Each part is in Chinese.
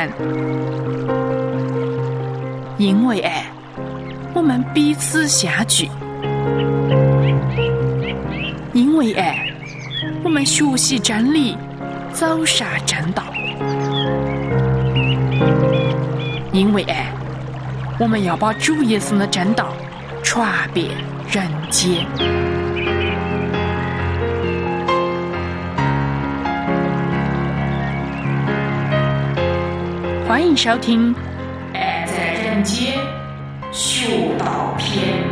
3。因为爱，我们彼此相聚；因为爱，我们学习真理，走上正道；因为爱，我们要把主耶稣的真道传遍人间。欢迎收听《爱在人间学道篇》。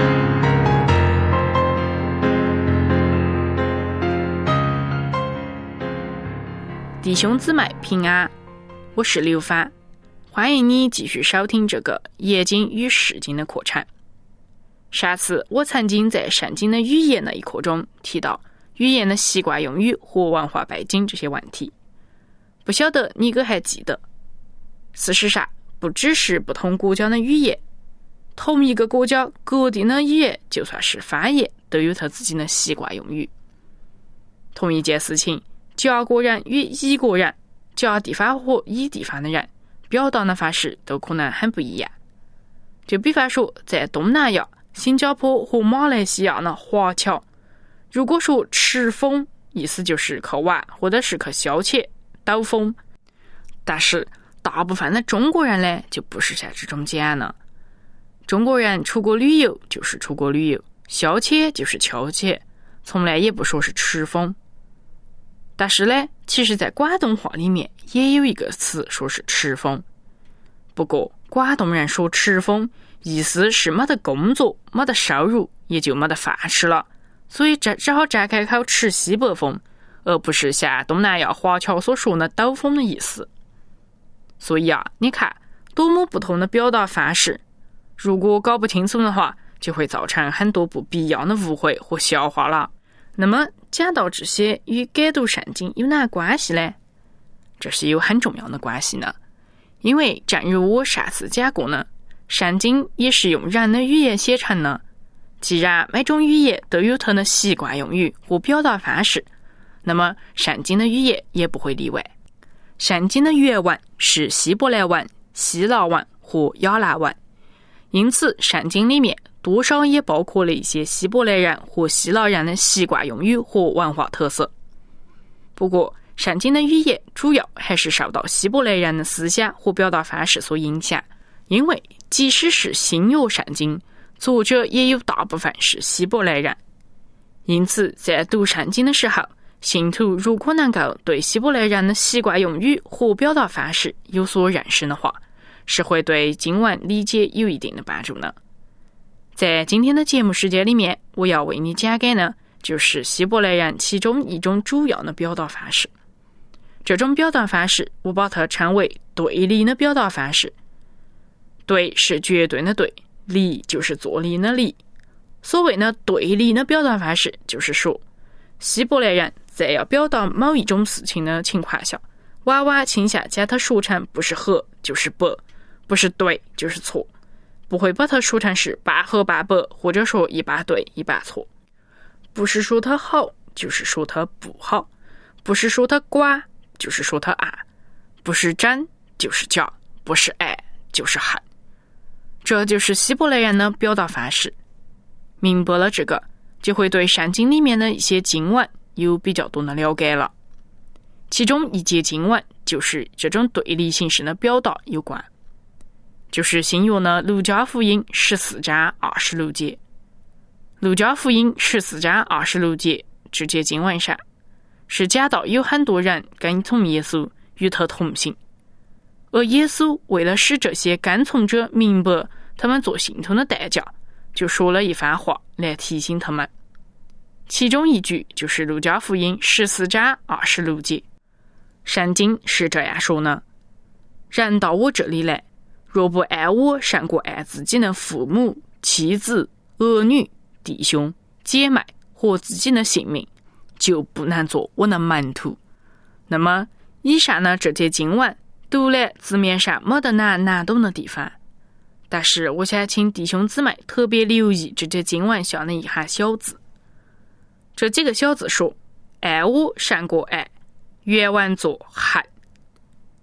弟兄姊妹平安，我是刘帆，欢迎你继续收听这个耶经与释经的课程。上次我曾经在圣经的语言那一课中提到语言的习惯用语和文化背景这些问题，不晓得你可还记得？事实上，不只是不同国家的语言，同一个国家各地的语言就算是方言，都有它自己的习惯用语。同一件事情，甲国人与乙国人，甲地方和乙地方的人表达的方式都可能很不一样。就比方说，在东南亚、新加坡和马来西亚的华侨，如果说吃风，意思就是去玩或者是去消遣、兜风。但是大部分的中国人呢，就不是像这种讲了。中国人出国旅游就是出国旅游，消遣就是消遣，从来也不说是吃风。但是呢，其实在广东话里面也有一个词说是吃风。不过广东人说吃风，意思是没得工作，没得收入，也就没得饭吃了，所以只好张开口吃西北风，而不是像东南亚华侨所说的兜风的意思。所以你看多么不同的表达方式，如果搞不清楚的话，就会造成很多不必要的误会和笑话了。那么讲到这些与解读圣经有哪关系呢？这是有很重要的关系呢。因为正如我上次讲过呢，圣经也是用人的语言写成的。既然每种语言都有它的习惯用语和表达方式，那么圣经的语言也不会例外。圣经的原文是希伯来文、希腊文和亚兰文，因此圣经里面多少也包括了一些希伯来人和希腊人的习惯用语和文化特色。不过圣经的语言主要还是受到希伯来人的思想和表达方式所影响，因为即使是新约圣经，作者也有大部分是希伯来人。因此在读圣经的时候，信徒如果能够对希伯来人的习惯用语和表达方式有所认识的话，是会对经文理解有一定的帮助的。在今天的节目时间里面，我要为你讲解呢，就是希伯来人其中一种主要的表达方式。这种表达方式我把它称为对立的表达方式。对是绝对的对，离就是作离的离。所谓的对立的表达方式，就是说希伯来人在要表达某一种事情的情况下，往往倾向将它说成不是合就是白，不是对就是错，不会把它说成是半合半白，或者说一半对一半错。不是说它好就是说它不好，不是说它乖就是说它暗，不是真就是假，不是爱就是恨。这就是希伯来人的表达方式。明白了这个，就会对圣经里面的一些经文有比较多的了解了。其中一节经文就是这种对立形式的表达有关，就是新约的路加福音14章26节。路加福音14章26节这节经文上是讲到有很多人跟从耶稣，与他同行，而耶稣为了使这些跟从者明白他们做信徒的代价，就说了一番话来提醒他们。其中一句就是路加福音14章26节，圣经是这样说呢：人到我这里来，若不爱我胜过爱自己的父母、妻子、儿女、弟兄、姐妹和自己的性命，就不能做我的门徒。那么以上呢这节经文读了字面上没得难懂的地方，但是我想请弟兄姊妹特别留意这节经文下的一行小字。这几个小字说爱我胜过爱，原文作恨。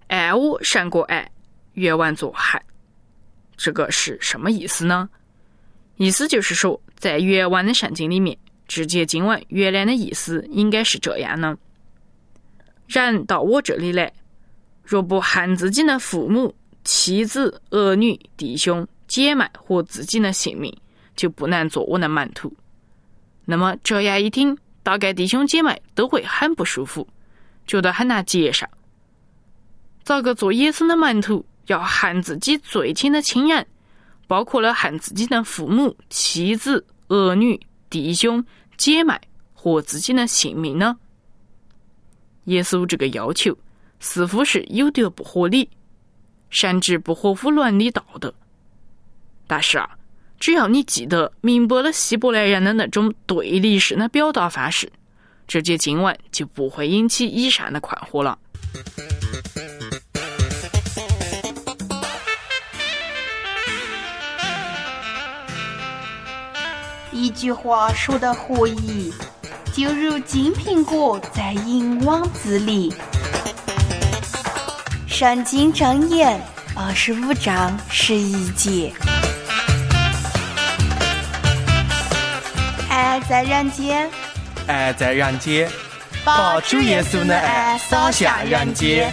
爱我胜过爱，原文作恨。这个是什么意思呢？意思就是说，在原文的圣经里面，直接经文原来的意思应该是这样呢：人到我这里来，若不恨自己的父母、妻子、儿女、弟兄、姐妹和自己的性命，就不能做我的门徒。那么这样一听，大概弟兄姐妹都会很不舒服，觉得很难接受。咋个做耶稣的门徒要恨自己最亲的亲人，包括了恨自己的父母、妻子、儿女、弟兄、姐妹和自己的性命呢？耶稣这个要求似乎是有点不合理，甚至不合乎伦理道德。但是只要你记得明白了希伯来人的那种对立式的表达方式，这节经文就不会引起以上的困惑了。 一句话说的合意，就如金苹果在银网子里。圣经箴言25章11节。爱在人间， 爱在人间，把主耶稣的爱洒向人间。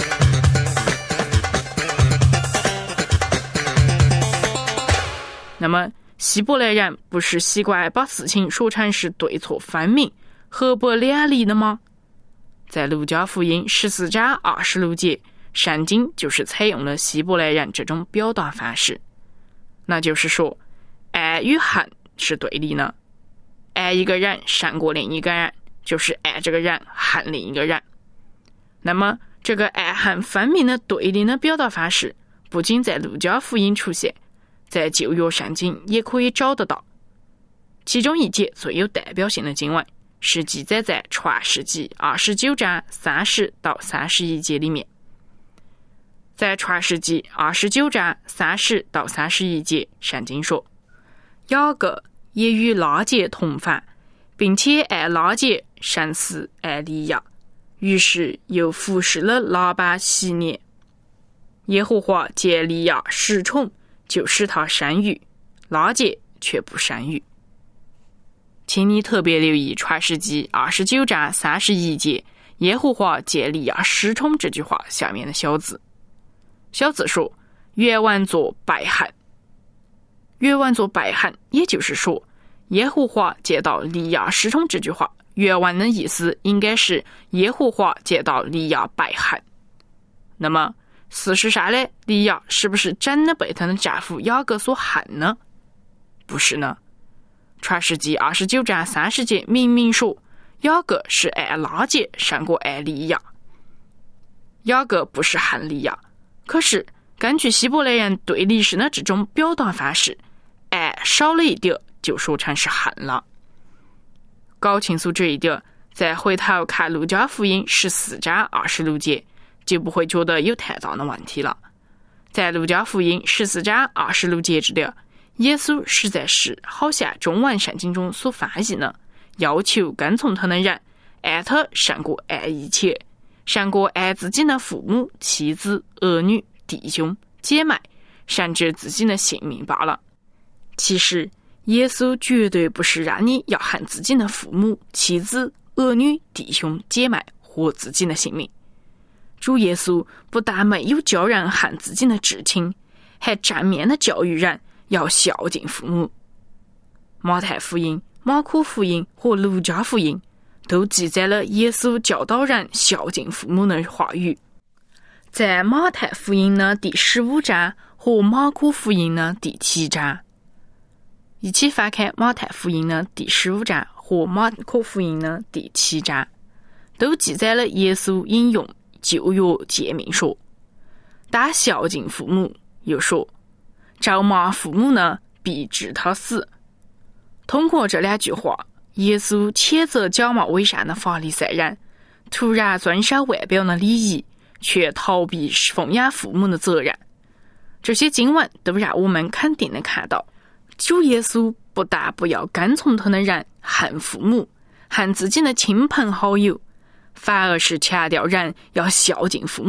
那么希伯来人不是习惯把事情说成是对错分明、合不两立的吗？在路加福音14章26节，圣经就是采用了希伯来人这种表达方式，那就是说，爱与恨是对立的，爱一个人胜过另一个人，就是爱这个人恨另一个人。那么这个爱恨分明的对立的表达方式，不仅在路加福音出现，在旧约圣经也可以找得到。其中一节最有代表性的经文是记载在创世纪29章30到31节里面。在创世纪29章30到31节，圣经说，雅各也与拉结同房，并且爱拉结胜似爱利亚，于是又服侍了拉班7年。耶和华借利亚失宠，就使他生育，拉结却不生育。请你特别留意创世纪29章31节耶和华借利亚失宠这句话下面的小字。小字说，原文作败恨。原文作败恨，也就是说，耶和华借到利亚失宠这句话原文的意思应该是耶和华借到利亚败恨。那么事实上呢，利亚是不是真的被她的丈夫雅各所恨呢？不是呢。创世纪29章30节明明说，雅各是爱拉结胜过爱利亚。雅各不是恨利亚，可是根据希伯来人对历史的这种表达方式，爱少了一点就说成是恨了。搞清楚这一点，再回头看路加福音14章26节，就不会觉得有太大的问题了。在路加福音14章26节这里，耶稣实在是好像中文圣经中所翻译的，要求跟从他的人爱他胜过爱一切，胜过爱自己的父母、妻子、儿女、弟兄、姐妹，甚至自己的性命罢了。其实耶稣绝对不是让你要恨自己的父母、妻子、儿女、弟兄、姐妹和自己的性命。主耶稣不但没有教人恨自己的至亲，还正面的教育人要孝敬父母。马太福音、马可福音和路加福音都记载了耶稣教导人孝敬父母的话语。在马太福音的第15章和马可福音的第7章，一起翻开马太福音的第15章和马可福音的第7章，都记载了耶稣引用旧约诫命说，当孝敬父母，又说咒骂父母呢，必致他死。通过这2句话，耶稣谴责假冒伪善的法利赛人突然遵守外表的礼仪，却逃避奉养父母的责任。这些经文都让我们肯定的看到，主耶稣不但不要跟从他的人恨父母、恨自己的亲朋好友，反而是强调人要孝敬父母，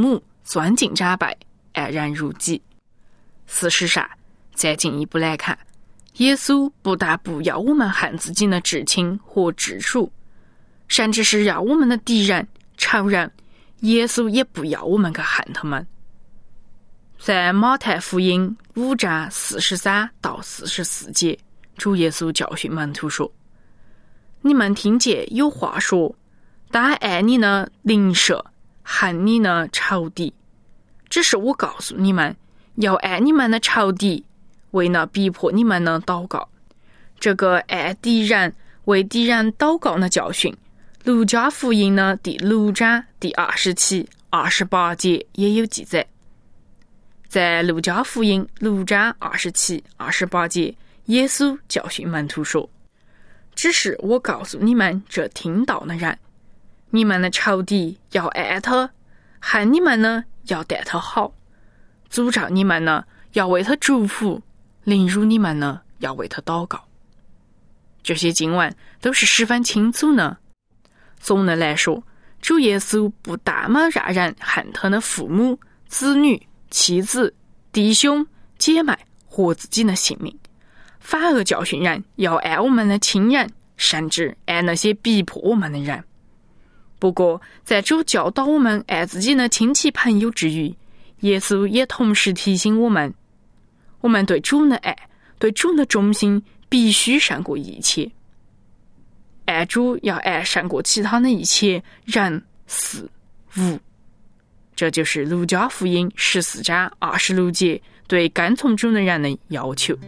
钻井扎白，安然入己。事实上，再进一步来看，耶稣不但不要我们恨自己的至亲和至属，甚至是要我们的敌人、仇人，耶稣也不要我们去恨他们。在马太福音5章43到44节，主耶稣教训门徒说：你们听见有话说，当爱你的邻舍，恨你的仇敌。只是我告诉你们，要爱你们的仇敌，为了逼迫你们的祷告。这个爱敌人、为敌人祷告的教训，路加福音的第6章第27、28节也有记载。在路加福音6章27、28节，耶稣教训门徒说：只是我告诉你们这听到的人，你们的仇敌要爱他，恨你们呢要待他好，诅咒你们呢要为他祝福，凌辱你们呢要为他祷告。这些经文都是十分清楚的。总的来说，主耶稣不但让人恨他的父母、子女、妻子、弟兄、姐妹和自己的性命，反而教训人要爱我们的亲人，甚至爱那些逼迫我们的人。不过，在主教导我们爱自己的亲戚朋友之余，耶稣也同时提醒我们对主的爱、对主的忠心必须胜过一切。爱主要爱胜过其他的一切人、事、物。这就是路加福音14章26节对跟从主的人的要求。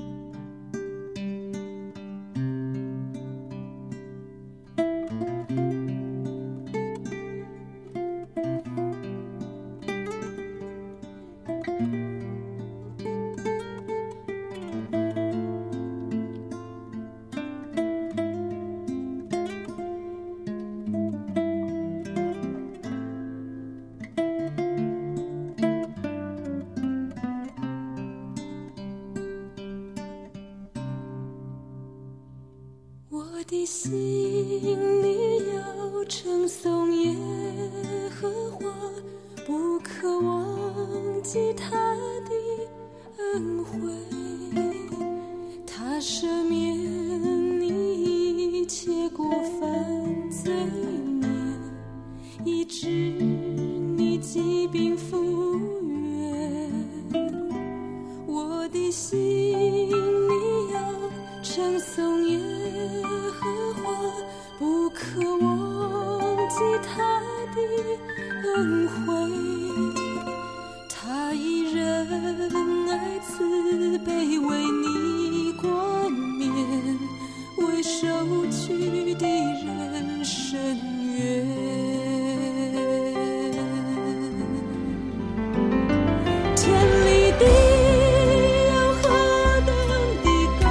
我的心里要称颂耶和华，不可忘记他的恩惠。他赦免你一切过犯罪孽，医治你疾病复原。我的心里要称颂耶和华，不可忘记他的恩惠。他以仁爱慈悲为你冠冕，为受屈的人伸冤。天离地有何等的高，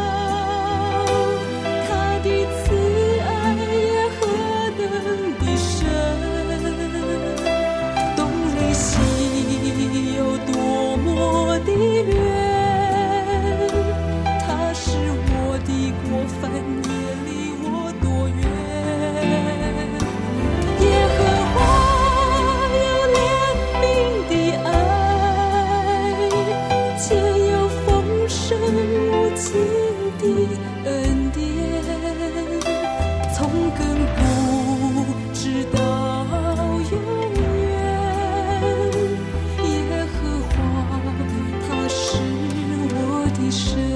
他的慈爱也何等的深，东离西有多么的远，他使我的过犯也离我多远。耶和华有怜悯的爱，且有丰盛无尽的恩典，从亘古直到永远。耶和华他是我的神。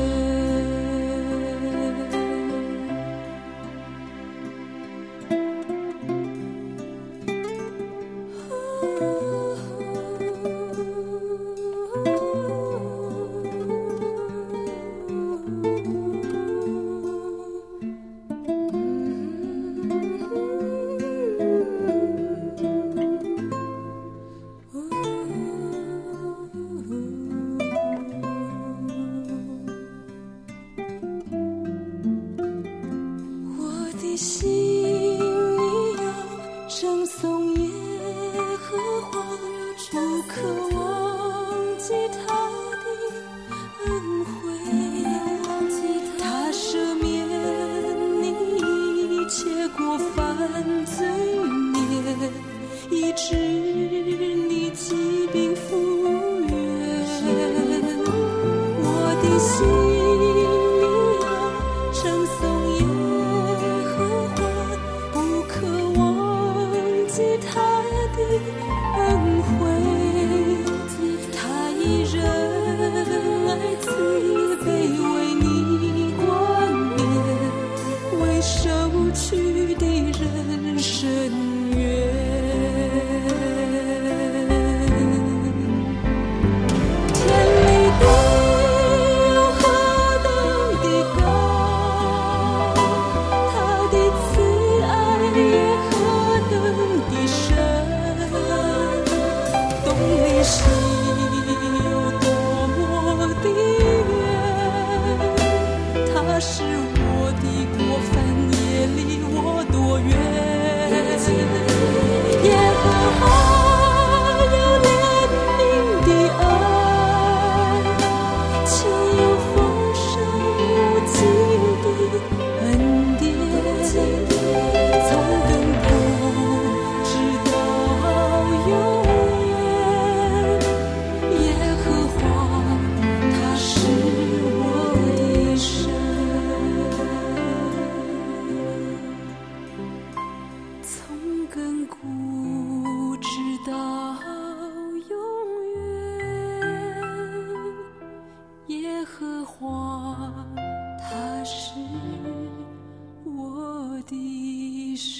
我的心里要称颂耶和华，不可忘记他的恩惠。他赦免你一切过犯罪孽，医治你疾是我的过犯也离我多远。耶和华有怜悯的爱，且有丰盛无尽的恩典，从亘古直到永远。耶和华他是我的神，从亘古直到永远。耶和华他是我的神。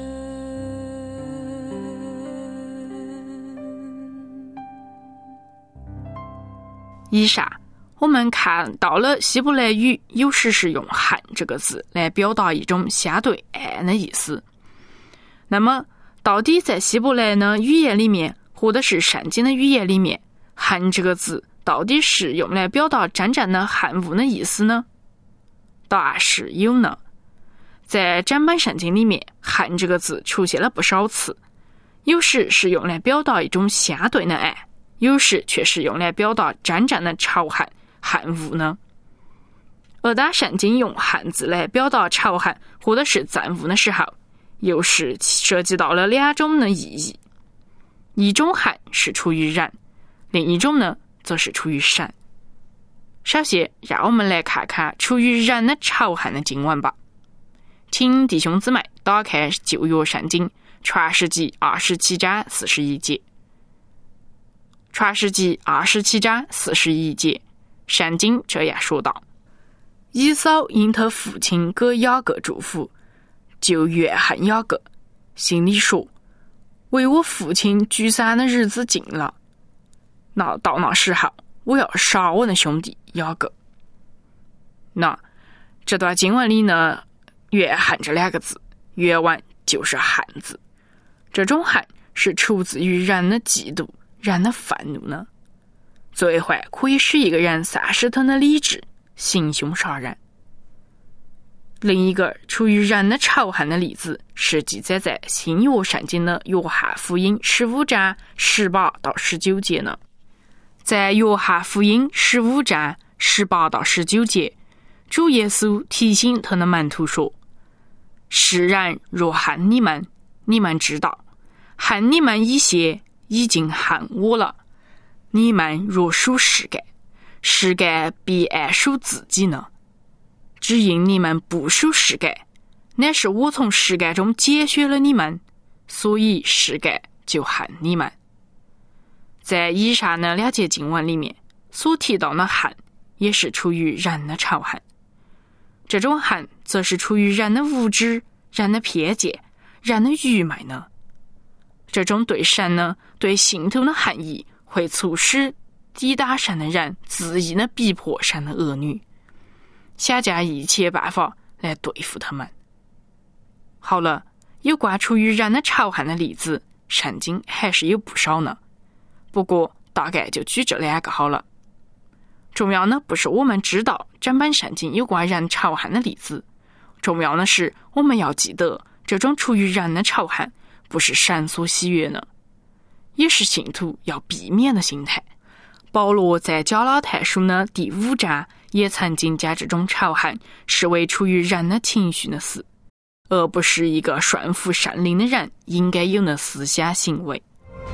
以下我们看到了希伯来语有时是用汉这个字来表达一种相对爱的意思。那么到底在希伯来的语言里面或者是圣经的语言里面，汉这个字到底是用来表达真正的汉物的意思呢？答案是有呢。在整本圣经里面，汉这个字出现了不少次，有时是用来表达一种相对的爱，有时却是用来表达真正的仇恨、恨恶呢。而当圣经用汉字来表达仇恨或者是憎恶的时候，又是涉及到了两种的意义。一种恨是出于人，另一种呢则是出于神。首先让我们来看看出于人的仇恨的经文吧。请弟兄姊妹打开旧约圣经创世纪27章41节。创世纪27章41节，圣经这样说道：以扫因他父亲给雅各祝福，就怨恨雅各，心里说，为我父亲聚散的日子近了，到那时候我要杀我的兄弟雅各。那这段经文里呢，怨恨这两个字原文就是恨字，这种恨是出自于人的嫉妒、人的愤怒呢。罪坏可以使一个人丧失他的理智，行凶杀人。另一个出于人的仇恨的例子是记载在新约圣经的约翰福音15章18到19节呢。在约翰福音15章18到19节，主耶稣提醒他的门徒说，世人若恨你们，你们知道恨你们一些已经恨我了。你们若属世界，世界必爱属自己呢。只因你们不属世界，乃是我从世界中拣选了你们，所以世界就恨你们。在以上的两节经文里面所提到的恨，也是出于人的仇恨。这种恨则是出于人的无知、人的偏见、人的愚昧呢。这种对神呢、对信徒的恨意，会促使抵挡神的人恣意的逼迫神的儿女，想尽一切办法来对付他们。好了，有关出于人的仇恨的例子，圣经还是有不少呢。不过大概就举这两个好了。重要的不是我们知道整本圣经有关人仇恨的例子，重要的是我们要记得，这种出于人的仇恨不是神所喜悦的，也是信徒要避免的心态。保罗在加拉太书的第5章也曾经将这种仇恨视为出于人的情绪的事，而不是一个顺服圣灵的人应该有的思想行为。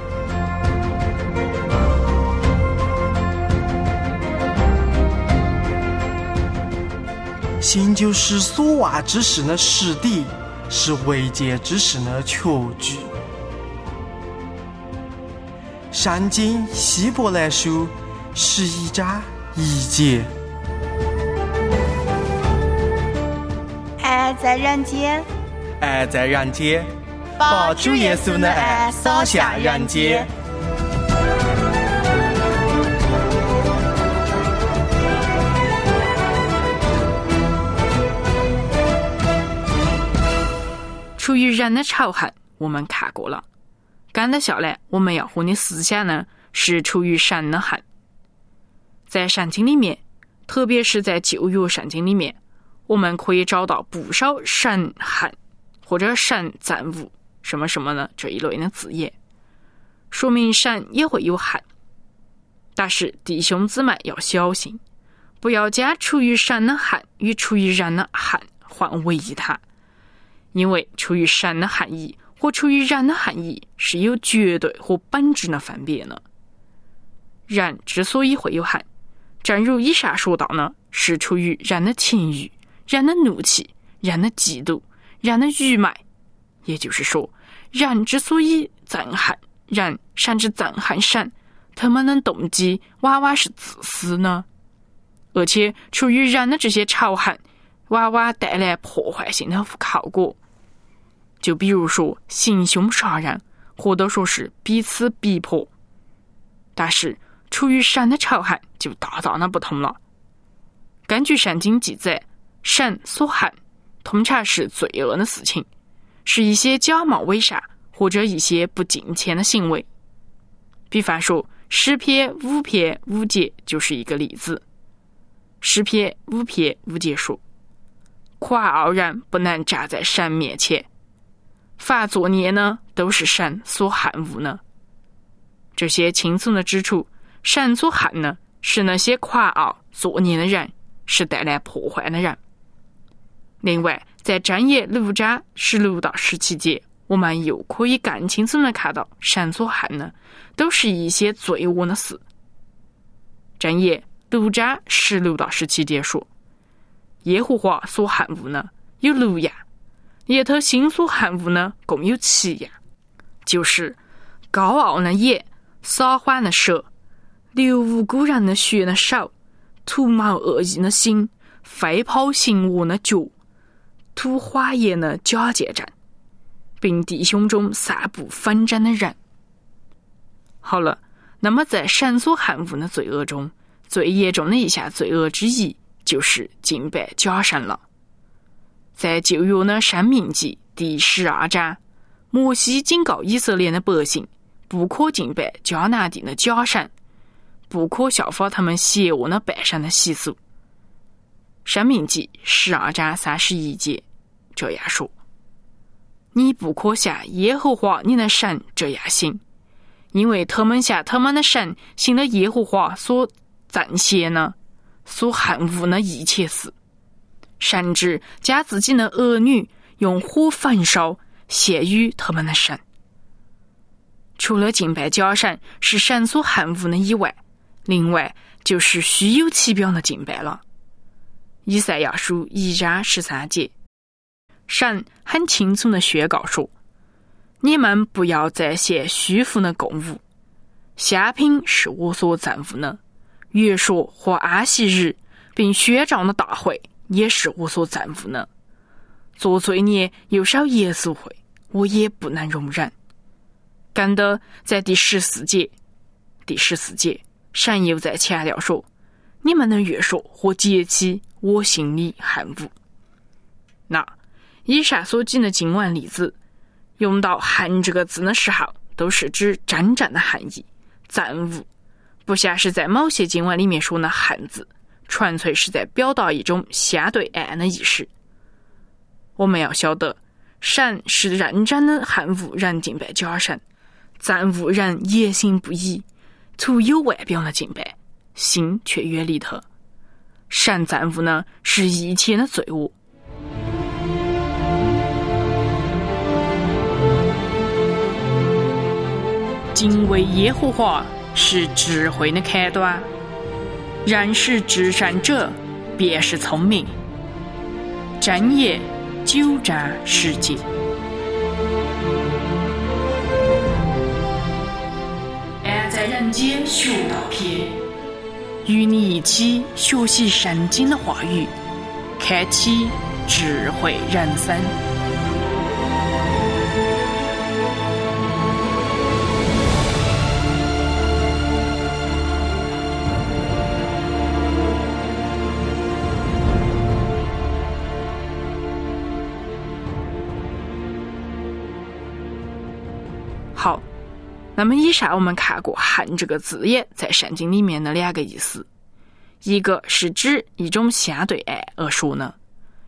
心就是所望之事的实底，是未见之事的确据。圣经希伯来书11章1节。 爱在人间， 爱在人间，把主耶稣的爱洒向人间。 出于人的仇恨我们看过了，跟得下来我们要和你思想呢，是出于神的恨。在圣经里面，特别是在旧约圣经里面， 我们可以找到不少闪汉或者闪暂物什么什么呢这一类的字眼，说明闪也会有汉。但是弟兄姊妹要小心，不要将出于闪的汉与出于然的汉混为一谈，因为出于闪的含义和出于然的含义是有绝对和本质的分别的。然之所以会有汉，正如以上说到呢，是出于人的情欲、人的怒气、人的嫉妒、人的愚昧。也就是说，人之所以憎恨人，甚至憎恨神，他们的动机往往是自私呢。而且出于人的这些仇恨，往往带来破坏性的后果。就比如说行凶杀人，或者说是彼此逼迫。但是出于神的仇恨就大大的不同了。根据圣经记载，神所恨通常是罪恶的事情，是一些假冒伪善或者一些不敬虔的行为。比方说诗篇5篇5节就是一个例子。诗篇5篇5节说，夸傲人不能站在神面前，凡作孽呢都是神所恨恶呢。这些轻松的指出，神所恨呢是那些夸傲作孽的人，是带来破坏的人。另外在箴言6章16到17节，我们又可以更轻松地看到神所恨呢都是一些罪恶的事。箴言6章16到17节说，耶和华所恨恶呢有6样，耶他心所恨恶呢共有7样，就是高傲的眼、撒谎的舌、流无辜人的血的手、图谋恶意的心、飞跑行恶的脚、吐花言的假见证，并弟兄中散布纷争的人。好了，那么在神所恨恶的罪恶中，最严重的一项罪恶之一就是敬拜假神了。在旧约的申命记第12章，摩西警告以色列的百姓不可敬拜迦南地的假神，不可效法他们邪恶的拜神的习俗。申命记12章31节这样说，你不可向耶和华你的神这样行，因为他们向他们的神行了耶和华所憎邪呢所恨恶的一切事，甚至将自己的儿女用火焚烧献于他们的神。除了敬拜假神是神所恨恶的以外，另外就是虚有其表的敬拜了。以赛亚书1章13节，神很清楚地宣告说，你们不要再献虚浮的供物，香品是我所憎恶的，月朔和安息日并宣召的大会也是我所憎恶的。做罪孽又守耶稣会，我也不能容忍。跟着在第14节，神又在强调说，你们的月朔和节期我心里恨恶。那以上所举的经文例子，用到恨这个字的时候，都是指真正的恨意、憎恶，不像是在某些经文里面说的恨字，纯粹是在表达一种相对暗的意识。我们要晓得，神是认真的恨恶人敬拜假神，憎恶人言行不一，徒有外表的敬拜，心却远离他。神憎恶呢是一切的罪恶。敬畏耶和华是智慧的开端，认识至善者便是聪明。箴言9章10节。爱在人间学道篇，与你一起学习圣经的话语，开启智慧人生。好，那么以上我们看过恨这个字眼在圣经里面的2个意思，一个是指一种相对爱而说呢，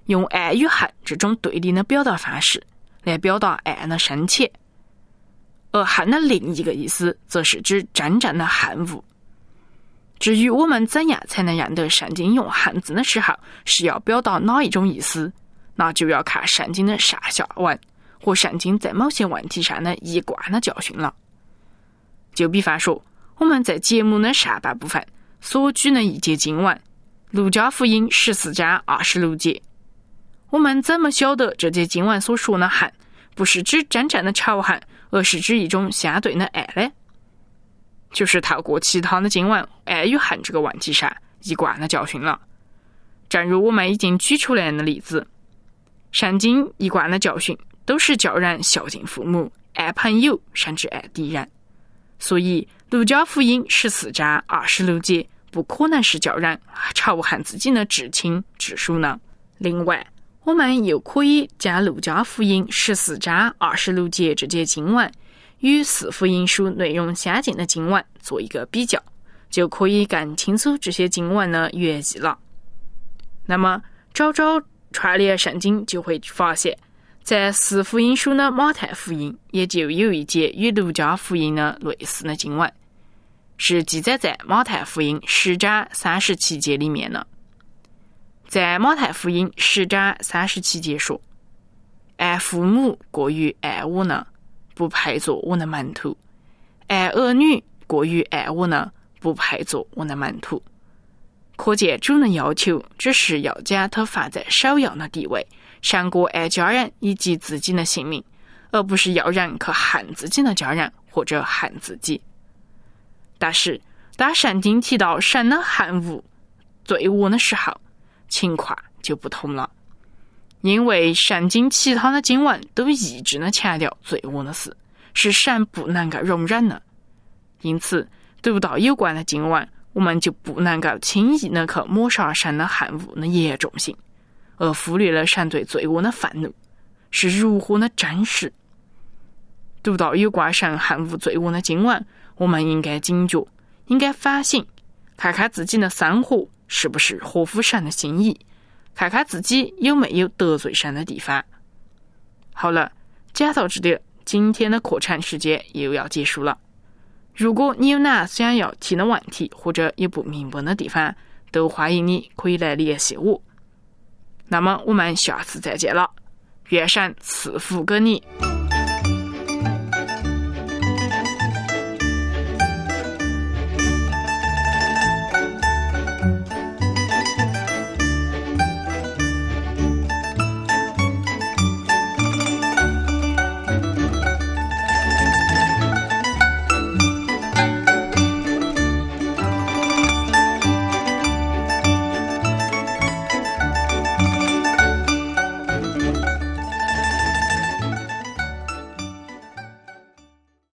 用爱与恨这种对立的表达方式来表达爱的深切，而恨的另一个意思则是指真正的恨恶。至于我们怎样才能认得圣经用恨字的时候是要表达哪一种意思，那就要看圣经的上下文和圣经在某些问题上的一贯的教训了。就比方说，我们在节目的上半部分所举的一节经文，路加福音14章26节，我们怎么晓得这节经文所说的恨不是指真正的仇恨，而是指一种相对的爱呢？就是透过其他的经文爱与恨这个问题上一贯的教训了。正如我们已经举出来的例子，圣经一贯的教训都是叫人孝敬父母，爱朋友，甚至爱敌人。所以路加福音14章26节不可能是叫人仇恨自己的至亲至属呢。另外，我们又可以将路加福音14章26节这节经文与四福音书内容相近的经文做一个比较，就可以更清楚这些经文的原意了。那么找串联圣经，就会发现在四福音书的马太福音也就有一节与路加福音的类似的经文，是记载在马太福音10章37节里面的。在马太福音10章37节说，爱父母过于爱我呢，不配做我的门徒；爱儿女过于爱我呢，不配做我的门徒。可见主的要求只是要将他放在首要的地位，胜过爱家人以及自己的性命，而不是要人去恨自己的家人或者恨自己。但是当圣经提到神的恨恶罪恶的时候，情况就不同了，因为圣经其他的经文都一直的强调罪恶的事是神不能够容忍的，因此读到有关的经文，我们就不能够轻易的去抹杀神的恨恶的严重性，而忽略了神对罪恶的愤怒是如何的真实。读到有关神恨恶罪恶的经文，我们应该警觉，应该反省，看看自己的生活是不是合乎神的心意，看看自己有没有得罪神的地方。好了，讲到这里，今天的课程时间又要结束了。如果你有哪想要提的问题，或者有不明白的地方，都欢迎你可以来联系我。那么我们下次再见了，愿神赐福给你。